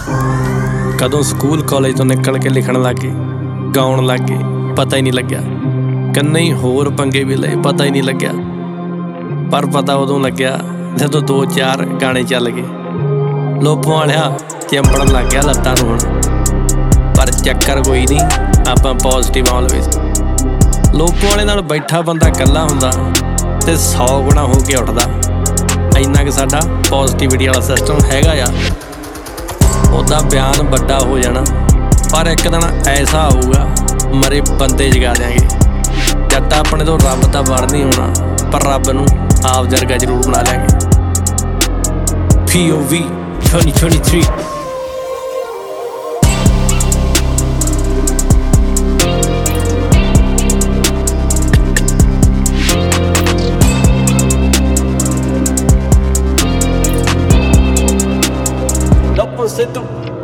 कदों school college तो निकल के लिखण लग गए, गाउण लग गए, पता ही नहीं लग्या। कन्ने ही होर पंगे भी लए, पता ही नहीं लग्या। पर पता उदों लग्या जदों 2-4 गाने चल गए। लोपों वालिया चिंबड़न लग गया लत्तां नूं हुण। पर चक्कर कोई नहीं, आपां पॉजिटिव ऑलवेज। लोपों वाले नाल बैठा बंदा कल्ला हुंदा ते 100 गुणा हो के उठदा। इन्ना कि साडा पॉजिटिविटी वाला सिस्टम हैगा आ। ਉਹਦਾ ਬਿਆਨ ਵੱਡਾ ਹੋ ਜਾਣਾ, ਪਰ ਇੱਕ ਦਿਨ ਐਸਾ ਆਊਗਾ ਮਰੇ ਬੰਦੇ ਜਗਾ ਦਿਆਂਗੇ। ਜਦ ਤਾਂ ਆਪਣੇ ਤੋਂ ਰੱਬ ਤਾਂ ਵੜ ਨਹੀਂ ਹੋਣਾ, ਪਰ ਰੱਬ ਨੂੰ ਆਪ ਜਰਗਾ ਜ਼ਰੂਰ ਬਣਾ ਲਿਆਂਗੇ। POV 2023 Você